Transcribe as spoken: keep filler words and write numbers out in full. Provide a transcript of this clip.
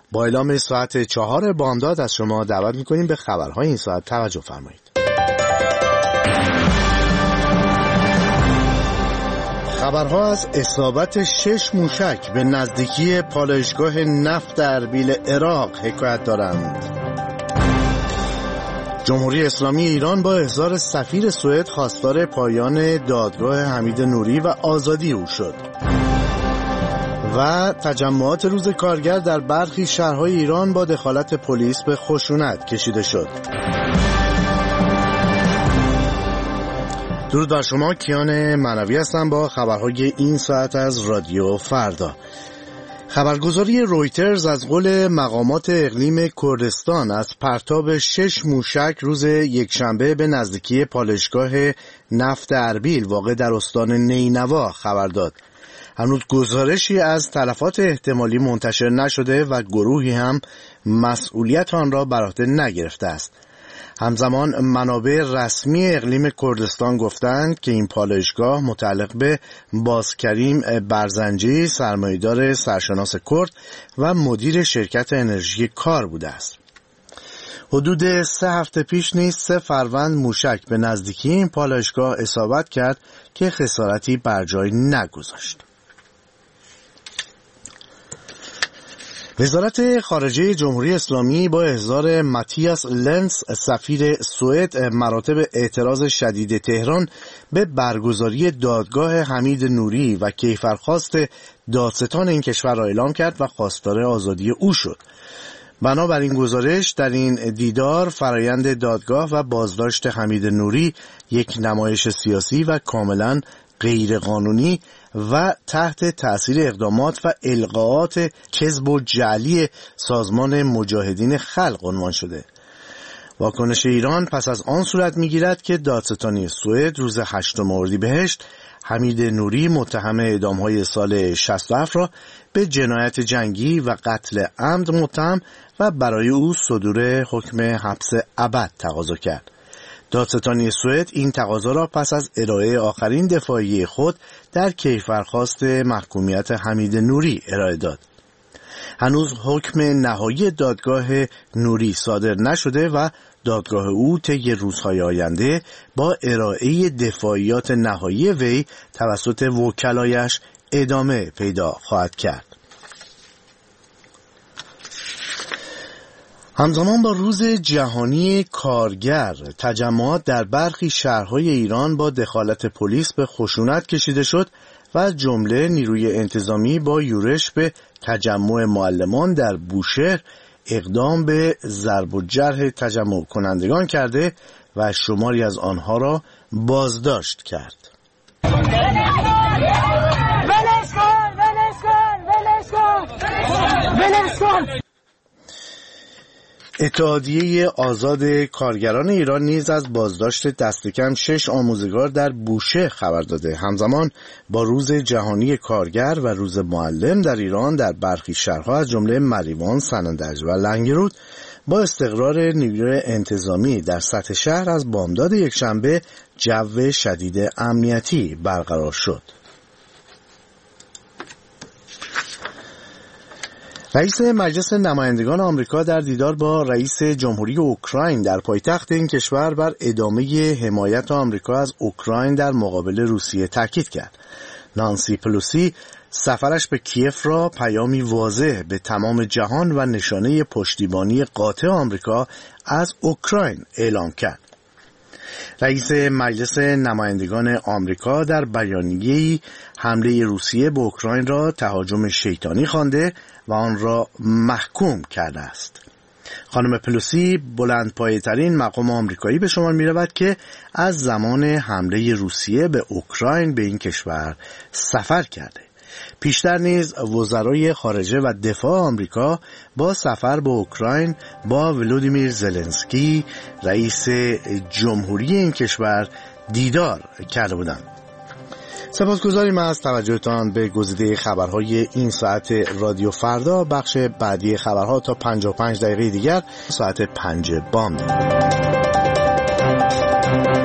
با اعلام ساعت چهار بامداد از شما دعوت می‌کنیم به خبرهای این ساعت توجه فرمایید. خبرها از اصابت شش موشک به نزدیکی پالایشگاه نفت اربیل عراق حکایت دارند. جمهوری اسلامی ایران با احضار سفیر سوئد خواستار پایان دادگاه حمید نوری و آزادی او شد. و تجمعات روز کارگر در برخی شهرهای ایران با دخالت پلیس به خشونت کشیده شد. درود بر شما، کیان معنوی هستم با خبرهای این ساعت از رادیو فردا. خبرگزاری رویترز از قول مقامات اقلیم کردستان از پرتاب شش موشک روز یکشنبه به نزدیکی پالایشگاه نفت اربیل واقع در استان نینوا خبر داد. هنوز گزارشی از تلفات احتمالی منتشر نشده و گروهی هم مسئولیت آن را بر عهده نگرفته است. همزمان منابع رسمی اقلیم کردستان گفتند که این پالایشگاه متعلق به بازکریم برزنجی، سرمایه‌دار سرشناس کرد و مدیر شرکت انرژی کار بوده است. حدود سه هفته پیش نیز سه فروند موشک به نزدیکی این پالایشگاه اصابت کرد که خسارتی بر جای نگذاشت. وزارت خارجه جمهوری اسلامی با احضار ماتیاس لنس سفیر سوئد مراتب اعتراض شدید تهران به برگزاری دادگاه حمید نوری و کیفرخواست دادستان این کشور را اعلام کرد و خواستار آزادی او شد. بنابراین گزارش در این دیدار فرایند دادگاه و بازداشت حمید نوری یک نمایش سیاسی و کاملا غیرقانونی و تحت تأثیر اقدامات و القاءات کذب و جعلی سازمان مجاهدین خلق عنوان شده. واکنش ایران پس از آن صورت می‌گیرد که دادستانی سوئد روز هشتم اردیبهشت حمید نوری متهم اعدام‌های سال شصت و هفت را به جنایت جنگی و قتل عمد متهم و برای او صدور حکم حبس ابد تقاضا کرد. دادستانی سوئد این تقاضا را پس از ارائه آخرین دفاعیه خود در کیفرخواست محکومیت حمید نوری ارائه داد. هنوز حکم نهایی دادگاه نوری صادر نشده و دادگاه او طی روزهای آینده با ارائه دفاعیات نهایی وی توسط وکلایش ادامه پیدا خواهد کرد. همزمان با روز جهانی کارگر، تجمعات در برخی شهرهای ایران با دخالت پلیس به خشونت کشیده شد و از جمله نیروی انتظامی با یورش به تجمع معلمان در بوشهر اقدام به ضرب و جرح تجمع کنندگان کرده و شماری از آنها را بازداشت کرد. ولش کن! ولش کن! ولش کن! ولش کن! اتحادیه آزاد کارگران ایران نیز از بازداشت دست کم شش آموزگار در بوشهر خبر داده. همزمان با روز جهانی کارگر و روز معلم در ایران در برخی شهرها از جمله مریوان، سنندج و لنگرود با استقرار نیروی انتظامی در سطح شهر از بامداد یکشنبه جو شدید امنیتی برقرار شد. رئیس مجلس نمایندگان آمریکا در دیدار با رئیس جمهوری اوکراین در پایتخت این کشور بر ادامه حمایت آمریکا از اوکراین در مقابل روسیه تاکید کرد. نانسی پلوسی سفرش به کیف را پیامی واضح به تمام جهان و نشانه پشتیبانی قاطع آمریکا از اوکراین اعلام کرد. رئیس مجلس نمایندگان آمریکا در بیانیه‌ای حمله روسیه به اوکراین را تهاجم شیطانی خوانده و آن را محکوم کرده است. خانم پلوسی بلندپایه‌ترین مقام آمریکایی به شمار می‌رود که از زمان حمله روسیه به اوکراین به این کشور سفر کرده. پیشتر نیز وزرای خارجه و دفاع آمریکا با سفر به اوکراین با ولودیمیر زلنسکی رئیس جمهوری این کشور دیدار کرده بودند. سپاسگزاریم از توجهتان به گزیده خبرهای این ساعت رادیو فردا. بخش بعدی خبرها تا پنجاه و پنج دقیقه دیگر ساعت پنج بامداد.